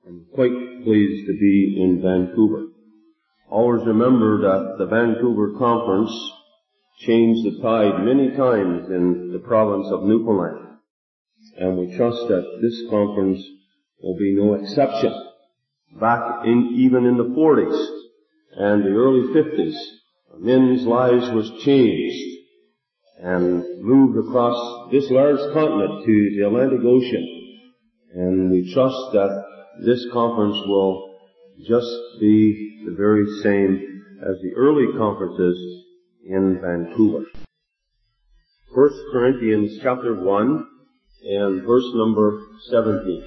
I'm quite pleased to be in Vancouver. Always remember that the Vancouver Conference changed the tide many times in the province of Newfoundland. And we trust that this conference will be no exception. Even in the 40s and the early 50s, men's lives was changed and moved across this large continent to the Atlantic Ocean. And we trust that this conference will just be the very same as the early conferences in Vancouver. 1 Corinthians chapter 1 and verse number 17.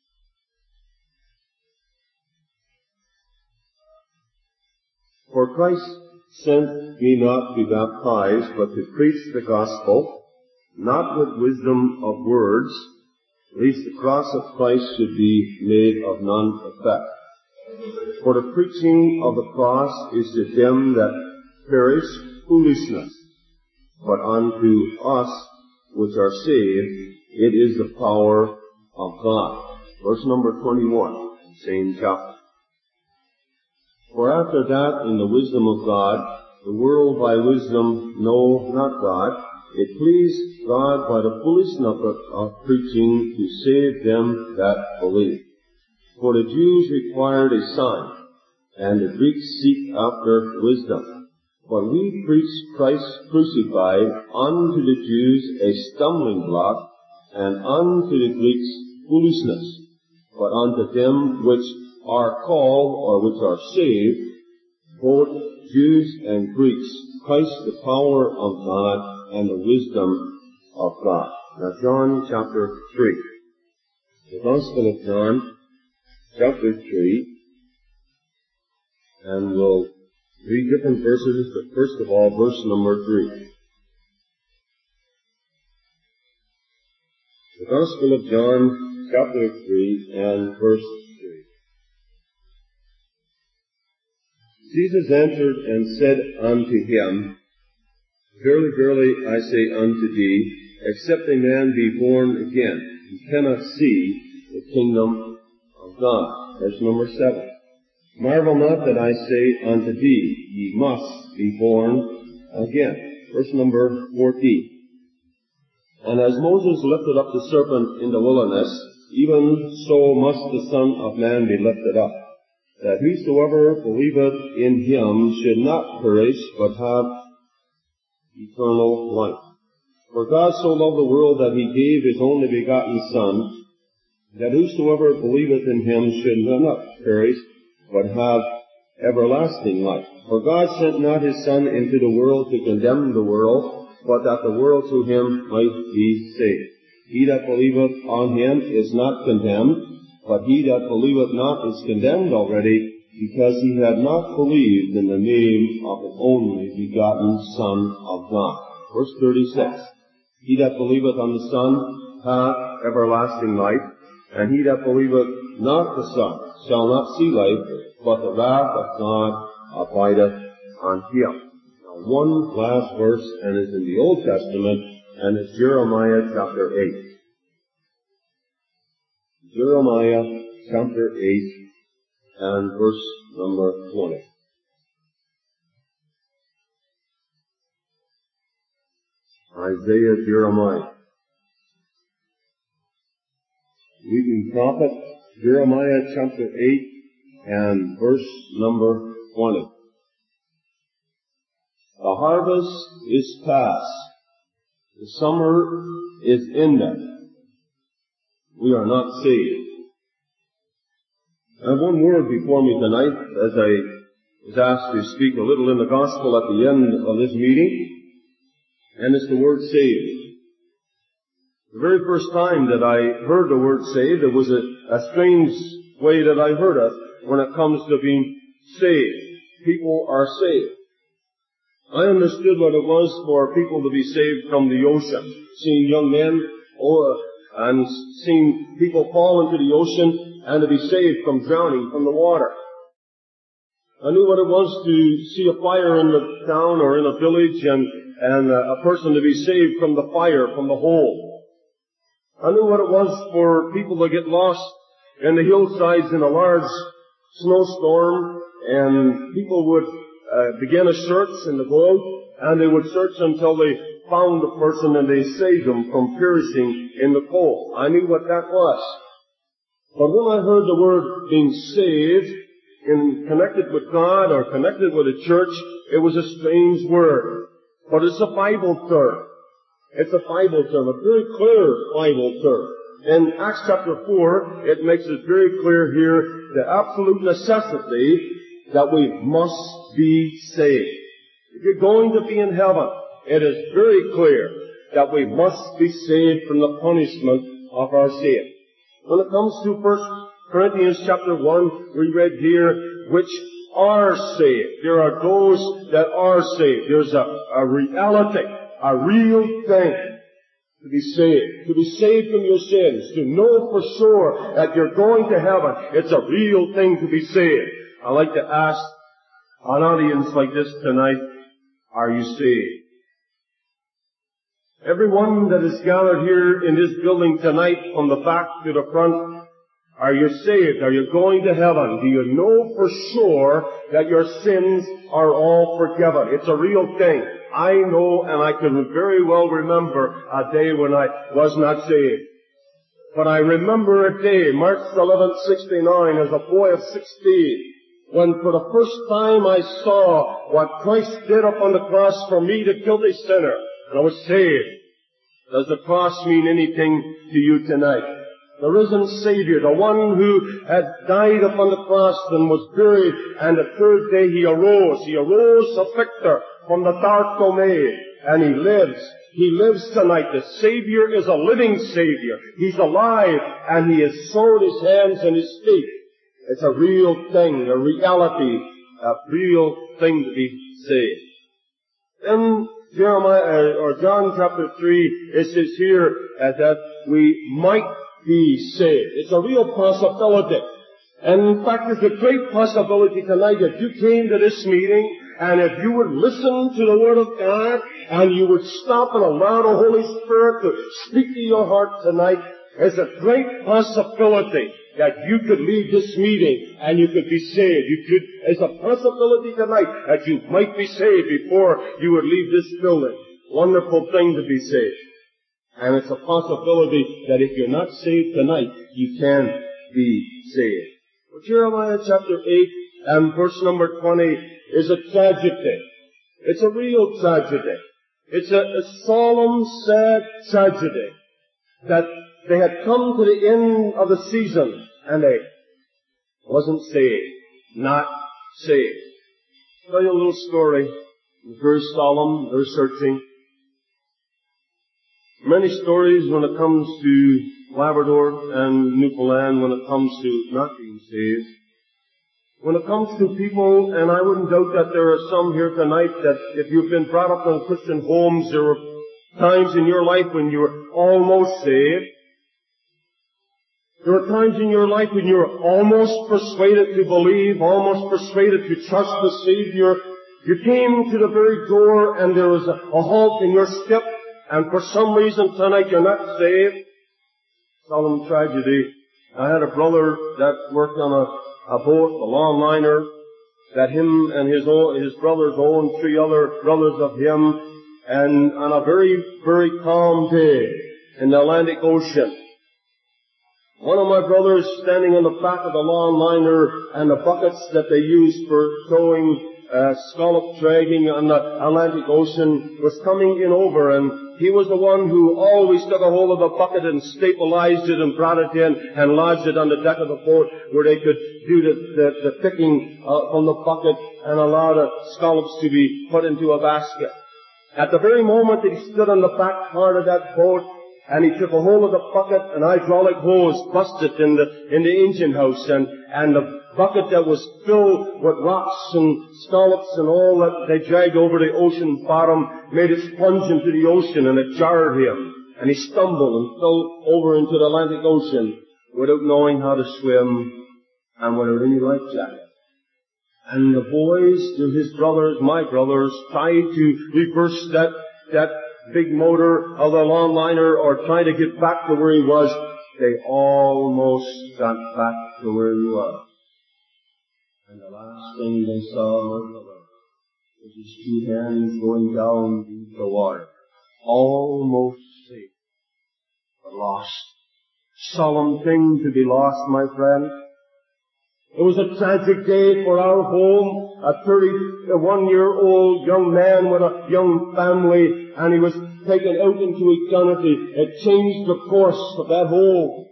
For Christ sent me not to baptize, but to preach the gospel, not with wisdom of words, lest the cross of Christ should be made of none effect. For the preaching of the cross is to them that perish foolishness, but unto us which are saved it is the power of God. Verse number 21, same chapter. For after that, in the wisdom of God, the world by wisdom know not God. It pleased God by the foolishness of preaching to save them that believe. For the Jews required a sign, and the Greeks seek after wisdom. But we preach Christ crucified, unto the Jews a stumbling block, and unto the Greeks foolishness. But unto them which are called, or which are saved, both Jews and Greeks, Christ the power of God and the wisdom of God. Now John chapter 3. The Gospel of John chapter 3. And we'll read different verses, but first of all, verse number 3. The Gospel of John chapter 3 and verse 3. Jesus answered and said unto him, Verily, verily, I say unto thee, except a man be born again, he cannot see the kingdom of God. Verse number 7. Marvel not that I say unto thee, ye must be born again. Verse number 14. And as Moses lifted up the serpent in the wilderness, even so must the Son of Man be lifted up, that whosoever believeth in him should not perish, but have eternal life. For God so loved the world that he gave his only begotten Son, that whosoever believeth in him should not perish, but have everlasting life. For God sent not his Son into the world to condemn the world, but that the world through him might be saved. He that believeth on him is not condemned, but he that believeth not is condemned already, because he had not believed in the name of the only begotten Son of God. Verse 36. He that believeth on the Son hath everlasting life, and he that believeth not the Son shall not see life, but the wrath of God abideth on him. Now one last verse, and is in the Old Testament, and it's Jeremiah chapter 8. Jeremiah chapter 8 and verse number 20. Isaiah, Jeremiah. Reading prophet, Jeremiah chapter 8 and verse number 20. The harvest is past. The summer is ended. We are not saved. I have one word before me tonight, as I was asked to speak a little in the gospel at the end of this meeting, and it's the word saved. The very first time that I heard the word saved, it was a strange way that I heard it when it comes to being saved. People are saved. I understood what it was for people to be saved from the ocean, seeing young men and seeing people fall into the ocean and to be saved from drowning from the water. I knew what it was to see a fire in the town or in a village and a person to be saved from the fire, from the hole. I knew what it was for people to get lost in the hillsides in a large snowstorm, and people would begin a search in the gold, and they would search until they found the person and they saved them from perishing in the cold. I knew what that was. But when I heard the word being saved, connected with God or connected with a church, it was a strange word. But it's a Bible term. It's a Bible term, a very clear Bible term. In Acts chapter 4, it makes it very clear here the absolute necessity that we must be saved. If you're going to be in heaven, it is very clear that we must be saved from the punishment of our sin. When it comes to 1 Corinthians chapter 1, we read here, which are saved. There are those that are saved. There's a reality, a real thing to be saved. To be saved from your sins. To know for sure that you're going to heaven. It's a real thing to be saved. I'd like to ask an audience like this tonight, are you saved? Everyone that is gathered here in this building tonight, from the back to the front, are you saved? Are you going to heaven? Do you know for sure that your sins are all forgiven? It's a real thing. I know, and I can very well remember a day when I was not saved. But I remember a day, March 11th, 69, as a boy of 16, when for the first time I saw what Christ did upon the cross for me, the guilty sinner, and I was saved. Does the cross mean anything to you tonight? The risen Savior, the one who had died upon the cross and was buried, and the third day He arose. He arose a victor from the dark domain, and He lives. He lives tonight. The Savior is a living Savior. He's alive, and He has sown His hands and His feet. It's a real thing, a reality, a real thing to be saved. In John chapter 3, it says here that we might be saved. It's a real possibility. And in fact, it's a great possibility tonight if you came to this meeting and if you would listen to the Word of God and you would stop and allow the Holy Spirit to speak to your heart tonight, it's a great possibility that you could leave this meeting and you could be saved. It's a possibility tonight that you might be saved before you would leave this building. Wonderful thing to be saved. And it's a possibility that if you're not saved tonight, you can be saved. Well, Jeremiah chapter 8 and verse number 20 is a tragedy. It's a real tragedy. It's a solemn, sad tragedy that they had come to the end of the season and they wasn't saved. Not saved. I'll tell you a little story. It's very solemn, very searching. Many stories when it comes to Labrador and Newfoundland, when it comes to not being saved. When it comes to people, and I wouldn't doubt that there are some here tonight that if you've been brought up in Christian homes, there were times in your life when you were almost saved. There were times in your life when you were almost persuaded to believe, almost persuaded to trust the Savior. You came to the very door and there was a halt in your step, and for some reason tonight you're not saved. Solemn tragedy. I had a brother that worked on a boat, a long liner, that him and his brothers owned, 3 other brothers of him, and on a very, very calm day in the Atlantic Ocean, one of my brothers standing on the back of the long liner and the buckets that they used for towing scallop dragging on the Atlantic Ocean was coming in over, and he was the one who always took a hold of the bucket and stabilized it and brought it in and lodged it on the deck of the boat where they could do the picking from the bucket and allow the scallops to be put into a basket. At the very moment that he stood on the back part of that boat and he took a hold of the bucket, an hydraulic hose busted in the engine house, and the bucket that was filled with rocks and scallops and all that they dragged over the ocean bottom made it plunge into the ocean, and it jarred him. And he stumbled and fell over into the Atlantic Ocean without knowing how to swim and without any life jacket. And the boys, his brothers, my brothers, tried to reverse that big motor of the long liner or try to get back to where he was, they almost got back to where you are. And the last thing they saw was his two hands going down into the water. Almost safe, but lost. Solemn thing to be lost, my friend. It was a tragic day for our home. A 31-year-old young man with a young family, and he was taken out into eternity. It changed the course of that home.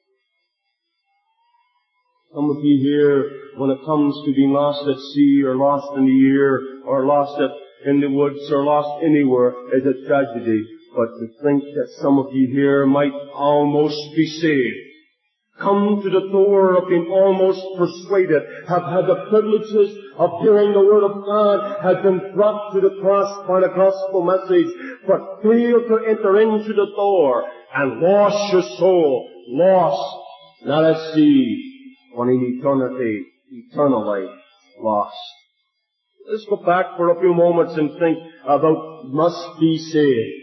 Some of you here, when it comes to being lost at sea, or lost in the air, or lost in the woods, or lost anywhere, is a tragedy. But to think that some of you here might almost be saved, come to the door of being almost persuaded, have had the privileges of hearing the Word of God, have been brought to the cross by the gospel message, but fail to enter into the door, and lost your soul, lost, not at sea, but in eternity, eternal life, lost. Let's go back for a few moments and think about must be saved.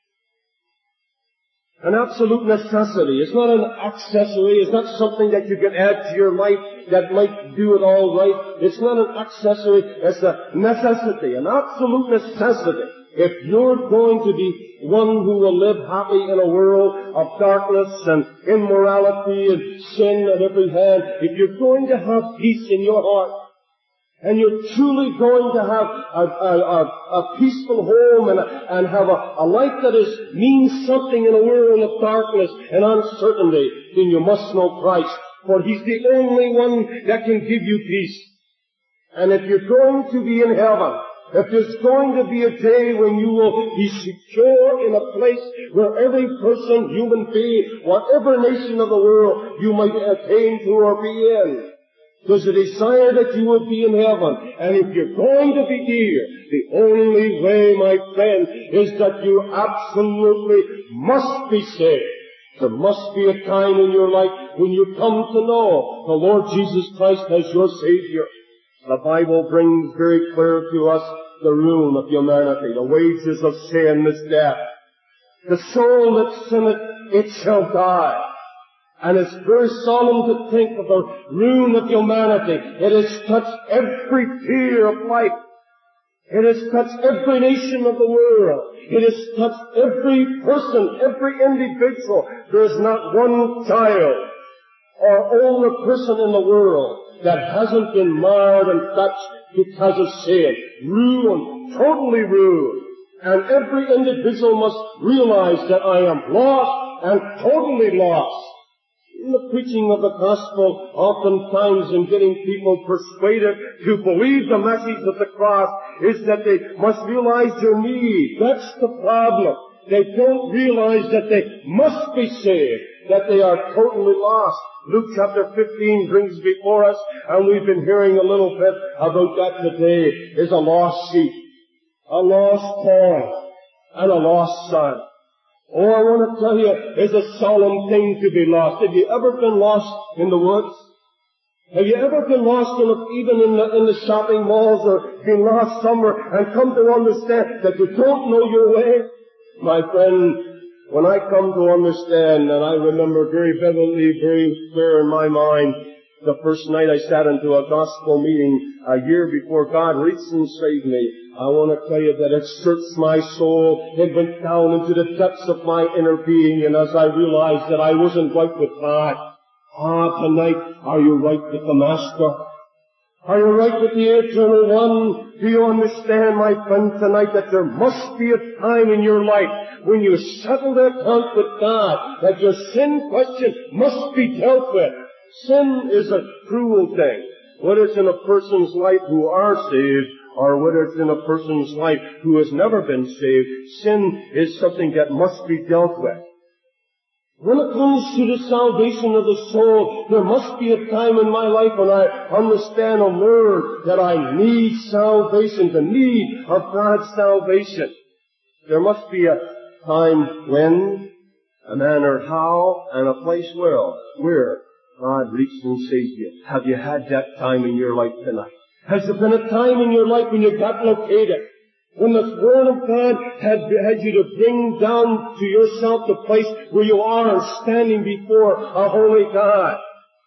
An absolute necessity. It's not an accessory. It's not something that you can add to your life that might do it all right. It's not an accessory. It's a necessity, an absolute necessity. If you're going to be one who will live happy in a world of darkness and immorality and sin at every hand, if you're going to have peace in your heart, and you're truly going to have a peaceful home and have a life that means something in a world of darkness and uncertainty, then you must know Christ. For He's the only one that can give you peace. And if you're going to be in heaven, if there's going to be a day when you will be secure in a place where every person, human being, whatever nation of the world you might attain to or be in, there's a desire that you will be in heaven. And if you're going to be here, the only way, my friend, is that you absolutely must be saved. There must be a time in your life when you come to know the Lord Jesus Christ as your Savior. The Bible brings very clear to us the ruin of humanity. The wages of sin is death. The soul that sinneth, it shall die. And it's very solemn to think of the ruin of humanity. It has touched every tier of life. It has touched every nation of the world. It has touched every person, every individual. There is not one child or older person in the world that hasn't been marred and touched because of sin. Ruined, totally ruined. And every individual must realize that I am lost and totally lost. In the preaching of the gospel, oftentimes in getting people persuaded to believe the message of the cross is that they must realize their need. That's the problem. They don't realize that they must be saved, that they are totally lost. Luke chapter 15 brings before us, and we've been hearing a little bit about that today, is a lost sheep, a lost coin, and a lost son. Oh, I want to tell you, it's a solemn thing to be lost. Have you ever been lost in the woods? Have you ever been lost even in the shopping malls, or been lost somewhere and come to understand that you don't know your way? My friend, when I come to understand, and I remember very vividly, very clear in my mind, the first night I sat into a gospel meeting a year before God reached and saved me, I want to tell you that it searched my soul. It went down into the depths of my inner being, and as I realized that I wasn't right with God, tonight, are you right with the Master? Are you right with the Eternal One? Do you understand, my friend, tonight that there must be a time in your life when you settle the account with God, that your sin question must be dealt with? Sin is a cruel thing. Whether it's in a person's life who are saved, or whether it's in a person's life who has never been saved, sin is something that must be dealt with. When it comes to the salvation of the soul, there must be a time in my life when I understand and learn that I need salvation, the need of God's salvation. There must be a time when, a manner how, and a place where God reached and saved you. Have you had that time in your life tonight? Has there been a time in your life when you got located? When the Word of God had you to bring down to yourself the place where you are standing before a holy God.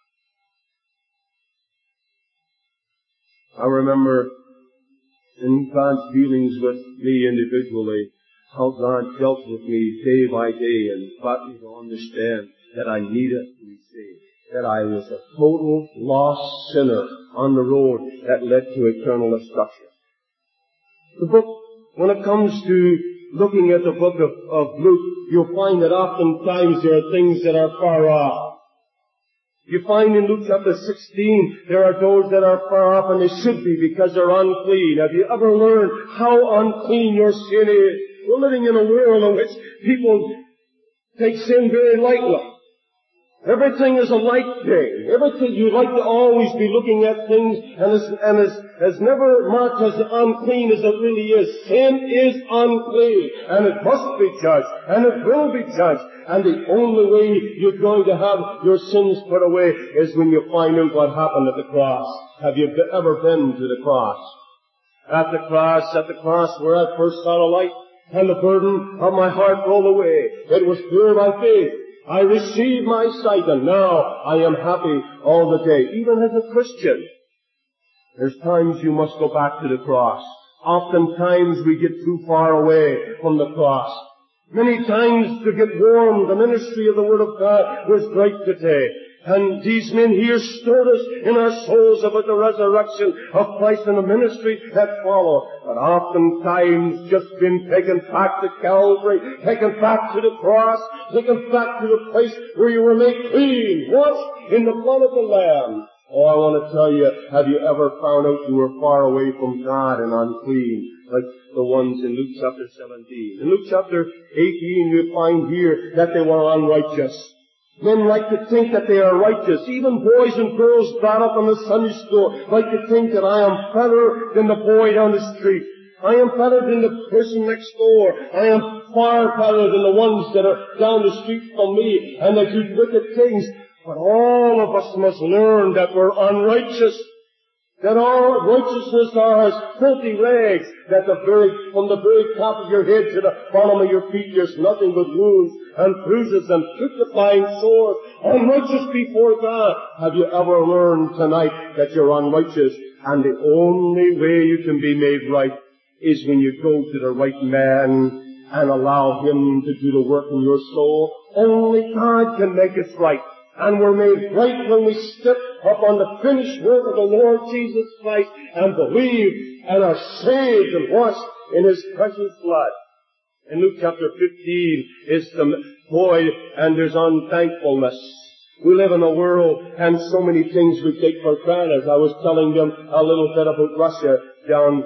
I remember in God's dealings with me individually, how God dealt with me day by day and got me to understand that I needed to be saved, that I was a total lost sinner on the road that led to eternal destruction. The book, when it comes to looking at the book of Luke, you'll find that oftentimes there are things that are far off. You find in Luke chapter 16, there are those that are far off, and they should be because they're unclean. Have you ever learned how unclean your sin is? We're living in a world in which people take sin very lightly. Everything is a light thing. Everything, you like to always be looking at things and is never marked as unclean as it really is. Sin is unclean, and it must be judged, and it will be judged. And the only way you're going to have your sins put away is when you find out what happened at the cross. Have you ever been to the cross? At the cross where I first saw the light, and the burden of my heart rolled away. It was clear by faith. I received my sight, and now I am happy all the day. Even as a Christian, there's times you must go back to the cross. Oftentimes we get too far away from the cross. Many times to get warm, the ministry of the Word of God was great today. And these men here stirred us in our souls about the resurrection of Christ and the ministry that followed. But oftentimes just been taken back to Calvary, taken back to the cross, taken back to the place where you were made clean, washed in the blood of the Lamb. Oh, I want to tell you, have you ever found out you were far away from God and unclean, like the ones in Luke chapter 17? In Luke chapter 18, you find here that they were unrighteous. Men like to think that they are righteous. Even boys and girls brought up in the Sunday school like to think that I am better than the boy down the street. I am better than the person next door. I am far better than the ones that are down the street from me and that do wicked things. But all of us must learn that we're unrighteous. That our righteousness are as filthy rags, that from the very top of your head to the bottom of your feet, there's nothing but wounds and bruises and putrefying sores, unrighteous before God. Have you ever learned tonight that you're unrighteous? And the only way you can be made right is when you go to the right man and allow Him to do the work in your soul. Only God can make us right. And we're made right when we step up on the finished work of the Lord Jesus Christ and believe and are saved and washed in His precious blood. In Luke chapter 15 is the void and there's unthankfulness. We live in a world and so many things we take for granted. I was telling them a little bit about Russia down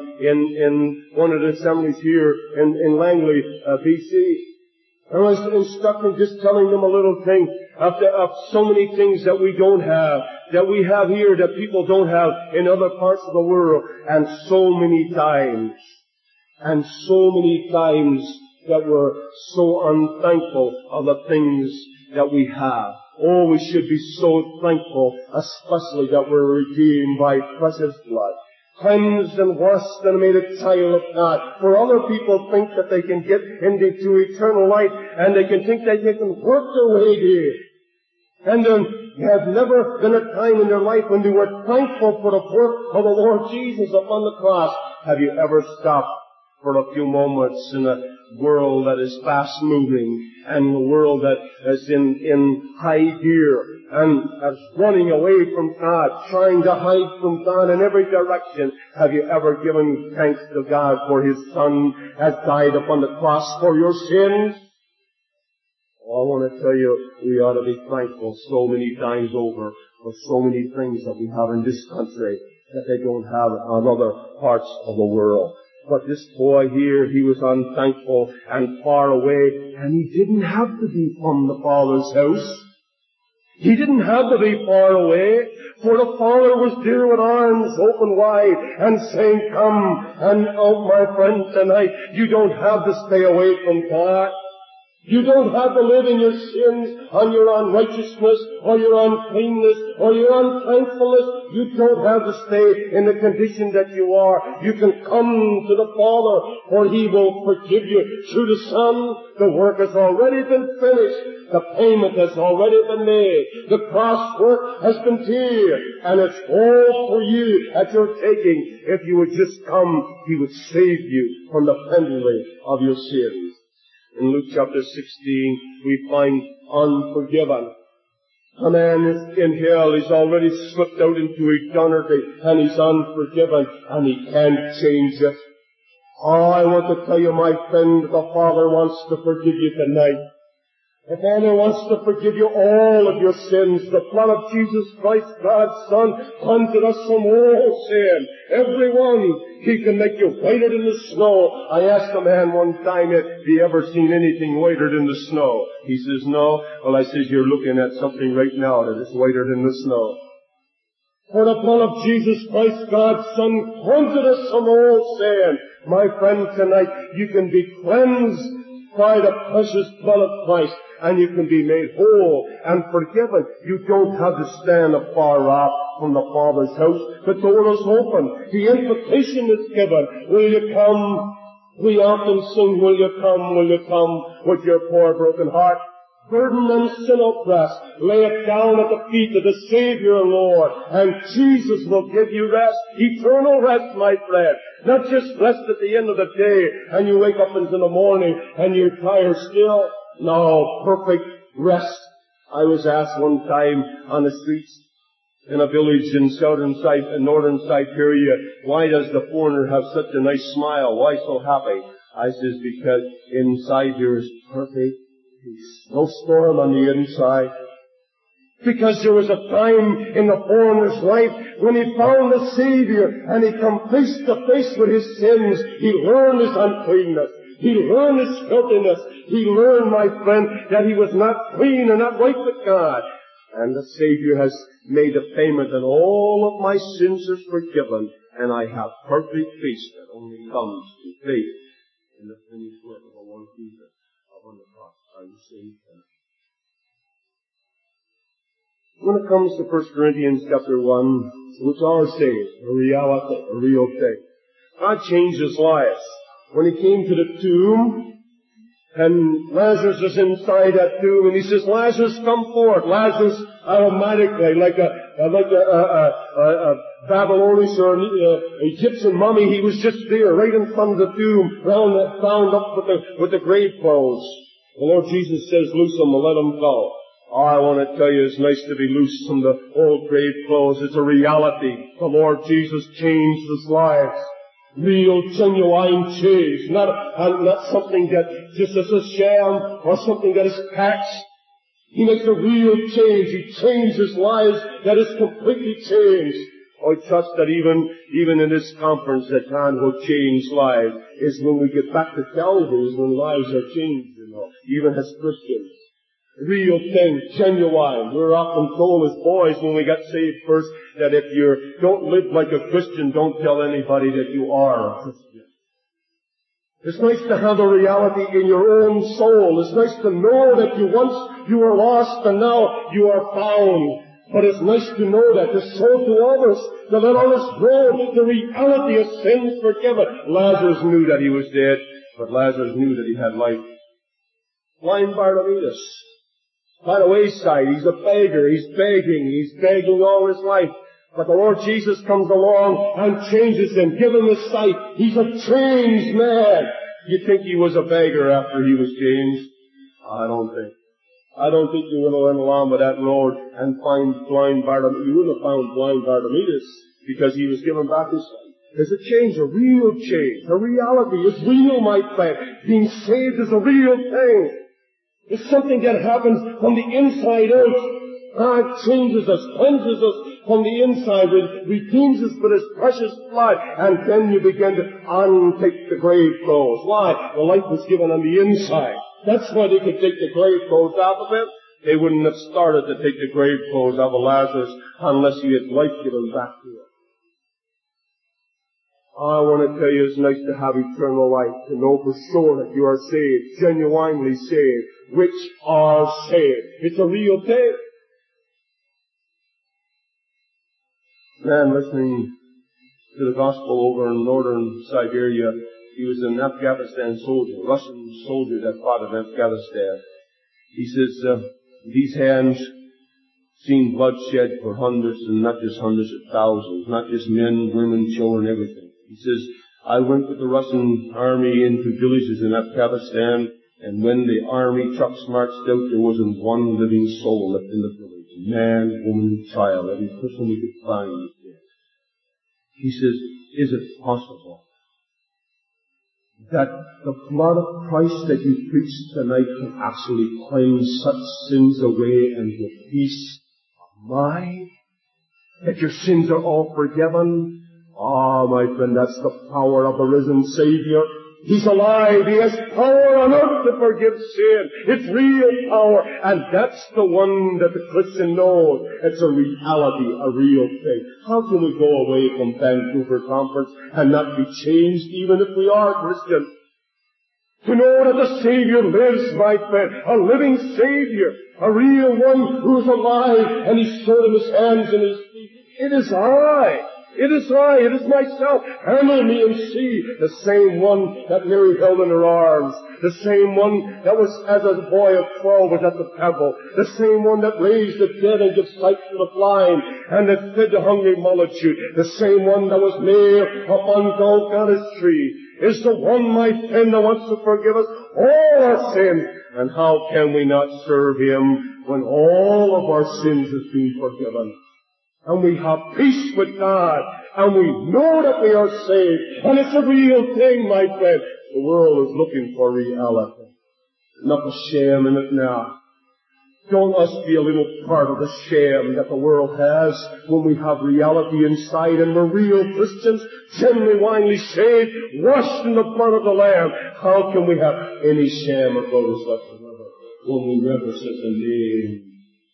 in one of the assemblies here in Langley, BC. I was instructing, just telling them a little thing of so many things that we don't have, that we have here that people don't have in other parts of the world. And so many times that we're so unthankful of the things that we have. Oh, we should be so thankful, especially that we're redeemed by precious blood. Cleansed and washed and made a child of God. For other people think that they can get into eternal life and they can think that they can work their way there. And there have never been a time in their life when they were thankful for the work of the Lord Jesus upon the cross. Have you ever stopped for a few moments in a world that is fast moving and a world that is in high gear and is running away from God, trying to hide from God in every direction? Have you ever given thanks to God for His Son has died upon the cross for your sins? Oh, I want to tell you, we ought to be thankful so many times over for so many things that we have in this country that they don't have in other parts of the world. But this boy here, he was unthankful and far away, and he didn't have to be from the Father's house. He didn't have to be far away, for the Father was there with arms open wide and saying, come. And oh, my friend, tonight, you don't have to stay away from God. You don't have to live in your sins, on your unrighteousness, or your uncleanness, or your unthankfulness. You don't have to stay in the condition that you are. You can come to the Father, for He will forgive you. Through the Son, the work has already been finished. The payment has already been made. The cross work has been paid. And it's all for you at your taking. If you would just come, He would save you from the penalty of your sins. In Luke chapter 16, we find unforgiven. A man is in hell, he's already slipped out into eternity, and he's unforgiven, and he can't change it. Oh, I want to tell you, my friend, the Father wants to forgive you tonight. The Father wants to forgive you all of your sins. The blood of Jesus Christ, God's Son, cleanses us from all sin. Every one. He can make you whiter than the snow. I asked a man one time if he ever seen anything whiter than the snow. He says, no. Well, I says, you're looking at something right now that is whiter than the snow. For the blood of Jesus Christ, God's Son, cleanses us from all sin. My friend, tonight you can be cleansed by the precious blood of Christ, and you can be made whole and forgiven. You don't have to stand afar off from the Father's house. The door is open. The invitation is given. Will you come? We often sing, will you come with your poor broken heart? Burden and sin oppressed, lay it down at the feet of the Savior, Lord, and Jesus will give you rest, eternal rest, my friend. Not just rest at the end of the day, and you wake up into the morning, and you're tired still. No, perfect rest. I was asked one time on the streets in a village in northern Siberia, why does the foreigner have such a nice smile? Why so happy? I says, because inside here is perfect peace. No storm on the inside. Because there was a time in the foreigner's life when he found the Savior and he come face to face with his sins. He learned his uncleanness. He learned his filthiness. He learned, my friend, that he was not clean and not right with God. And the Savior has made a payment, and all of my sins are forgiven, and I have perfect peace that only comes through faith in the finished work of the Lord Jesus upon the cross. I'm saved. When it comes to 1 Corinthians chapter 1, which are saved, a reality, a real thing, God changed his lives. When he came to the tomb, and Lazarus is inside that tomb, and he says, Lazarus, come forth. Lazarus automatically, like a Babylonian or Egyptian mummy, he was just there, right in front of the tomb, bound up with the grave clothes. The Lord Jesus says, loose him and let him go. Oh, I want to tell you, it's nice to be loose from the old grave clothes. It's a reality. The Lord Jesus changed his lives. Real, genuine change. Not something that just is a sham or something that is patched. He makes a real change. He changes lives that is completely changed. I trust that even in this conference that God will change lives is when we get back to Calvary is when lives are changed, even as Christians. Real thing, genuine. We're often told as boys when we got saved first that if you don't live like a Christian, don't tell anybody that you are a Christian. It's nice to have a reality in your own soul. It's nice to know that once you were lost and now you are found. But it's nice to know that, to show to others, to let others know the reality of sins forgiven. Lazarus knew that he was dead, but Lazarus knew that he had life. Blind Bartimaeus, by the wayside, he's a beggar, he's begging all his life. But the Lord Jesus comes along and changes him, give him his sight. He's a changed man. You think he was a beggar after he was changed? I don't think you would have went along with that road and find blind Bartimaeus. You wouldn't have found blind Bartimaeus because he was given back his sight. There's a change, a real change. A reality is real, my friend. Being saved is a real thing. It's something that happens from the inside out. God changes us, cleanses us from the inside, redeems us with His precious blood, and then you begin to untake the grave clothes. Why? The life was given on the inside. That's why they could take the grave clothes out of it. They wouldn't have started to take the grave clothes out of Lazarus unless he had life given back to him. I want to tell you it's nice to have eternal life, to know for sure that you are saved, genuinely saved, which are saved. It's a real thing. Man listening to the gospel over in northern Siberia, he was an Afghanistan soldier, Russian soldier that fought in Afghanistan. He says, these hands seen bloodshed for hundreds, and not just hundreds of thousands, not just men, women, children, everything. He says, I went with the Russian army into villages in Afghanistan, and when the army trucks marched out, there wasn't one living soul left in the village. Man, woman, child, every person we could find was dead. He says, is it possible that the blood of Christ that you preached tonight can actually cleanse such sins away and give peace of mind? That your sins are all forgiven? Ah, my friend, that's the power of the risen Savior. He's alive. He has power on earth to forgive sin. It's real power. And that's the one that the Christian knows. It's a reality, a real thing. How can we go away from Vancouver Conference and not be changed even if we are Christian? To know that the Savior lives, my friend, a living Savior, a real one who's alive, and He's showed Him His hands and His feet. It is I. It is I, it is myself. Handle me and see. The same one that Mary held in her arms. The same one that was, as a boy of 12, was at the temple. The same one that raised the dead and gave sight to the blind and that fed the hungry multitude. The same one that was nailed upon Golgotha's tree is the one, my friend, that wants to forgive us all our sins. And how can we not serve Him when all of our sins have been forgiven? And we have peace with God, and we know that we are saved, and it's a real thing, my friend. The world is looking for reality, not the sham in it now. Don't us be a little part of the sham that the world has when we have reality inside, and we're real Christians, genuinely saved, washed in the blood of the Lamb. How can we have any sham about us whatsoever when we reverence the name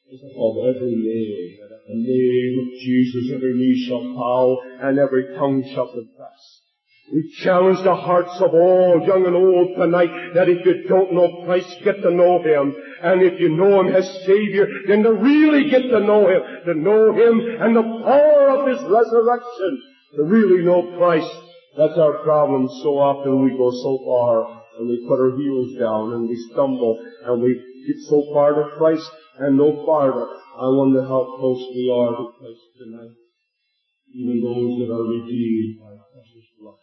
of every name? The name of Jesus, every knee shall bow and every tongue shall confess. We challenge the hearts of all, young and old, tonight, that if you don't know Christ, get to know Him. And if you know Him as Savior, then to really get to know Him and the power of His resurrection. To really know Christ. That's our problem. So often we go so far and we put our heels down and we stumble and we get so far to Christ and no farther. I wonder how close we are to Christ tonight, even those that are redeemed by precious blood.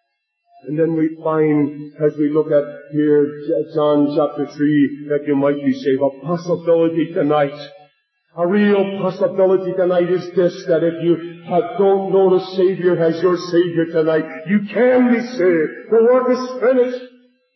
And then we find, as we look at here, John chapter 3, that you might be saved. A possibility tonight, a real possibility tonight is this, that if you don't know the Savior as your Savior tonight, you can be saved. The work is finished.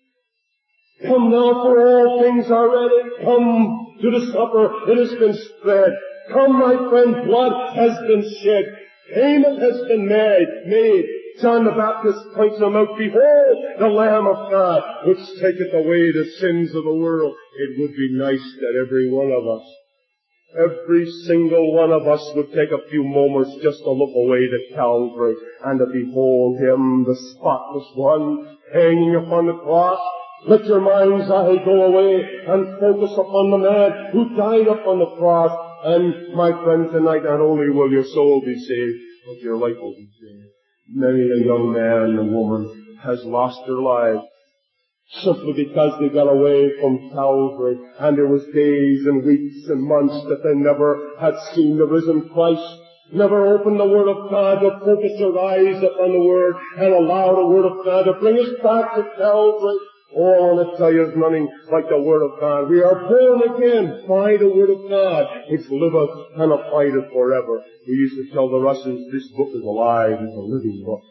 Come now, for all things are ready. Come to the supper, it has been spread. Come, my friend, blood has been shed. Payment has been made. John the Baptist points them out. Behold, the Lamb of God, which taketh away the sins of the world. It would be nice that every one of us, every single one of us would take a few moments just to look away to Calvary and to behold Him, the spotless one, hanging upon the cross. Let your mind's eye go away and focus upon the man who died upon the cross. And my friend, tonight not only will your soul be saved, but your life will be saved. Many a young man and woman has lost their lives simply because they got away from Calvary, and there was days and weeks and months that they never had seen the risen Christ, never opened the Word of God to focus their eyes upon the Word and allow the Word of God to bring us back to Calvary. Oh, I want to tell you, there's nothing like the Word of God. We are born again by the Word of God, which liveth and abideth forever. We used to tell the Russians, this book is alive, it's a living book.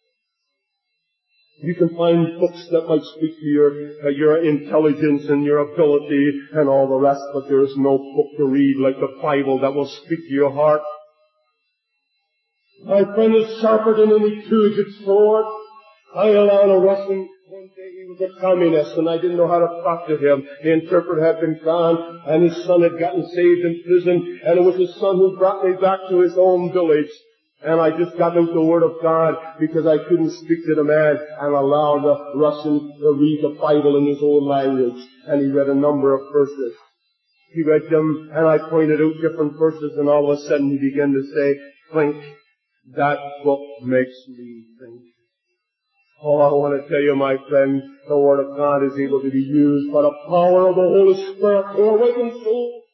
You can find books that might speak to your intelligence and your ability and all the rest, but there is no book to read like the Bible that will speak to your heart. My friend is sharper than any two-edged sword. I allowed a Russian. One day he was a communist and I didn't know how to talk to him. The interpreter had been gone and his son had gotten saved in prison, and it was his son who brought me back to his own village. And I just got out the Word of God because I couldn't speak to the man and allowed the Russian to read the Bible in his own language. And he read a number of verses. He read them and I pointed out different verses and all of a sudden he began to say, "Think, that book makes me think." Oh, I want to tell you, my friend, the Word of God is able to be used by the power of the Holy Spirit to awaken souls.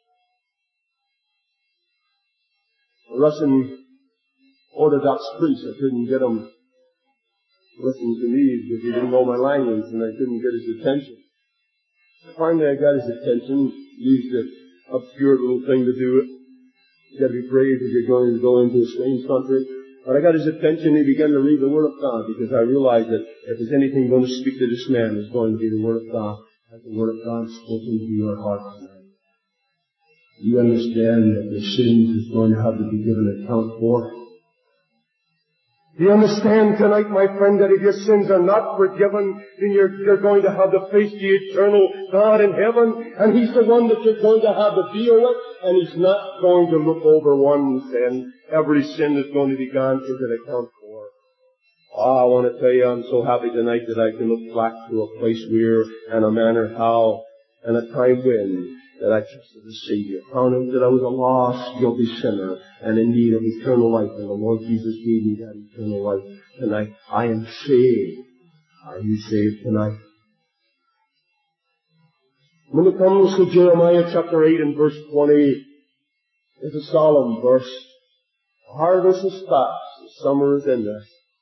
The Russian Orthodox priest, I couldn't get him to listen to me because he didn't know my language and I couldn't get his attention. Finally I got his attention, used an obscure little thing to do it. You gotta be brave if you're going to go into a strange country. But I got his attention and he began to read the Word of God because I realized that if there's anything going to speak to this man, it's going to be the Word of God. Has the Word of God spoken to your heart tonight? You understand that the sins is going to have to be given account for? Do you understand tonight, my friend, that if your sins are not forgiven, then you're going to have to face the eternal God in heaven, and He's the one that you're going to have to deal with, and He's not going to look over one sin. Every sin is going to be gone into account for. Oh, I want to tell you, I'm so happy tonight that I can look back to a place where, and a manner how, and a time when, that I trusted the Savior, found out that I was a lost, guilty sinner, and in need of eternal life, and the Lord Jesus gave me that eternal life. Tonight, I am saved. Are you saved tonight? When it comes to Jeremiah chapter 8 and verse 20, it's a solemn verse. The harvest is past, the summer is ended.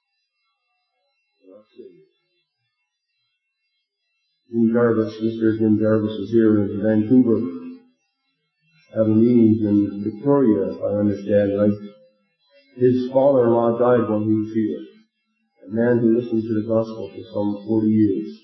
Jim Jarvis, Mr. Jim Jarvis is here in Vancouver, having meetings in Victoria, if I understand right. His father-in-law died while he was here. A man who listened to the gospel for some 40 years.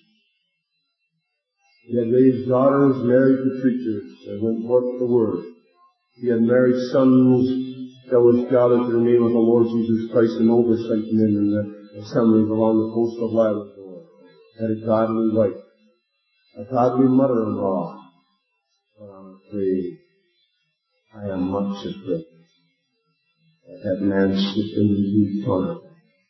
He had raised daughters married to preachers and went forth with the word. He had married sons that was gathered to the name of the Lord Jesus Christ and oversight men in the assemblies along the coast of Labrador. Had a godly wife. A godly mother-in-law. But I'm afraid, I am much afraid that man slipped into eternity.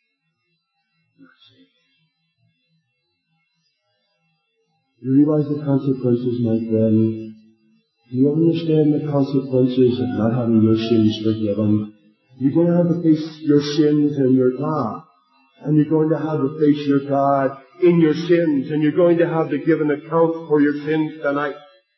You realize the consequences, my friend? Do you understand the consequences of not having your sins forgiven? You're going to have to face your sins and your God. And you're going to have to face your God in your sins. And you're going to have to give an account for your sins tonight.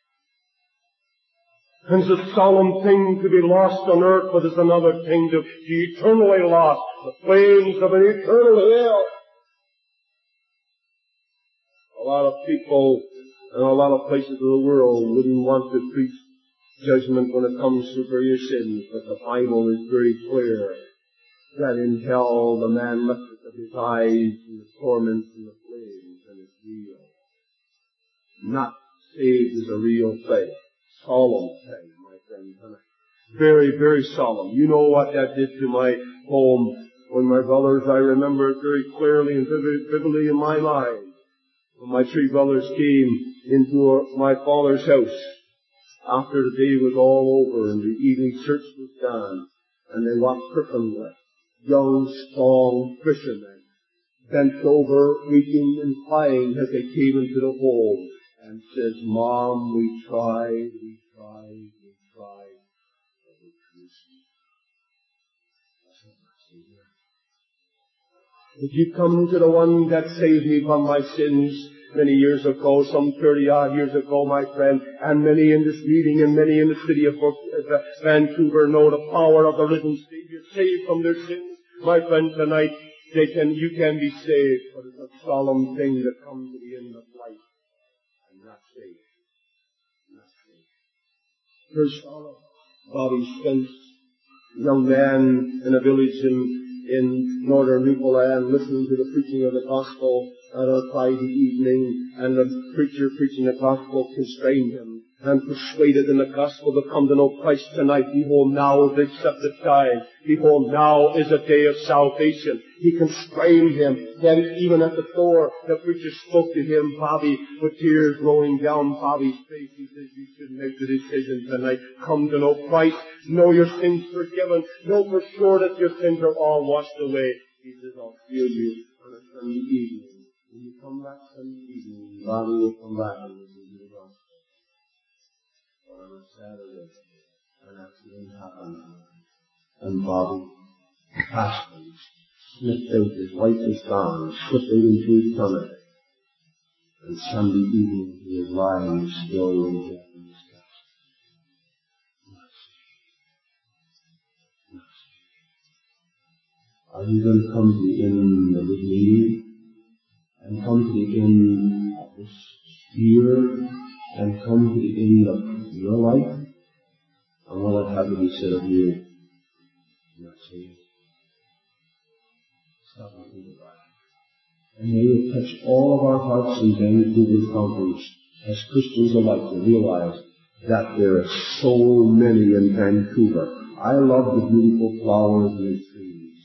And it's a solemn thing to be lost on earth, but it's another thing to be eternally lost. The flames of an eternal hell. A lot of people in a lot of places of the world wouldn't want to preach judgment when it comes to your sins, but the Bible is very clear that in hell the man lifteth up his eyes and the torments and the flames, and it's real. Not saved is a real thing. Solemn thing, my friend. Very, very solemn. You know what that did to my home when my brothers, I remember it very clearly and vividly in my mind. When my three brothers came into my father's house, after the day was all over and the evening church was done, and they walked crippled, young, strong fishermen, bent over, weeping and crying as they came into the home, and says, "Mom, we tried, but we couldn't see." If you come to the one that saved me from my sins many years ago, some 30-odd years ago, my friend, and many in this meeting and many in the city of Vancouver know the power of the risen Savior, saved from their sins. My friend, tonight, you can be saved, but it's a solemn thing that comes to the end of life. I'm not saved. Not saved. Very solemn. Bobby Spence, a young man in a village in northern Newfoundland, listening to the preaching of the gospel on a Friday evening, and the preacher preaching the gospel constrained him and persuaded in the gospel to come to know Christ tonight, behold, now is the accepted time. Behold, now is a day of salvation. He constrained him. Then even at the door, the preacher spoke to him, Bobby, with tears rolling down Bobby's face. He says, you should make the decision tonight. Come to know Christ. Know your sins forgiven. Know for sure that your sins are all washed away. He says, I'll feel you on a Sunday evening. When you come back Sunday evening, Bobby will come back and listen to the gospel. On a Saturday, an accident happened, and Bobby passed him, slipped out, his wife was gone, slipped out into eternity. And Sunday evening he was lying still in death in his casket. Are you going to come to the end of this meeting, and come to the end of this year, and come to the end of your life? And will it have to be said of you? Not saved. Stop and think about it. And may it touch all of our hearts in Vancouver conference as Christians alike to realize that there are so many in Vancouver. I love the beautiful flowers and the trees.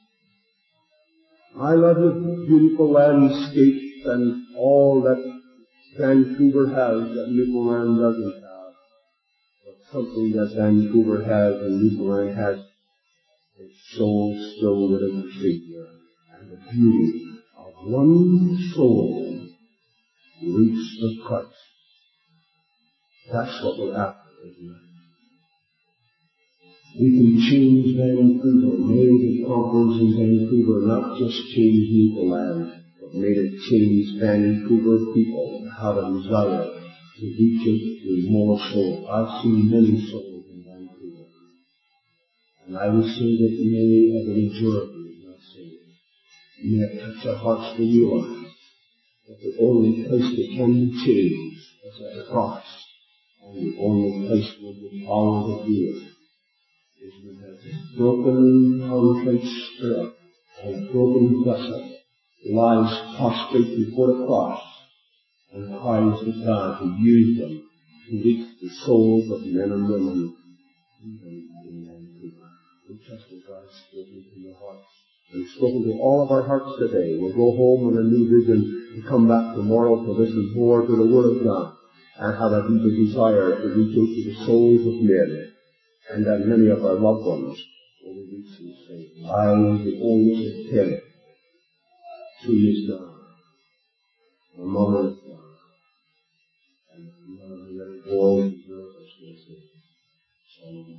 I love the beautiful landscape and all that Vancouver has that Newfoundland doesn't have. But something that Vancouver has and Newfoundland has, its soul still within the Savior, and the beauty of one soul reached the Christ. That's what we're after, isn't it? We can change Vancouver. May the conference in Vancouver not just change Newfoundland, but may it change Vancouver people have a desire to reach out to more souls. I've seen many souls in Vancouver. And I would say that many of the majority is not saved. May it touch our hearts to realize that the only place that can be changed is at the cross. And the only place where the power of the is with a broken, contrite spirit and a broken vessel lies prostrate before the cross and cries to God to use them to reach the souls of men and women even in Vancouver. We trust that God has spoken to your hearts and spoken to all of our hearts today. We'll go home with a new vision and come back tomorrow to listen more to the Word of God and have a deeper desire to reach out to the souls of men, and that many of our loved ones will be reached and saved. I was the oldest of 10. 2 years gone. My mother is gone. And none of the other boys and girls are still saved. So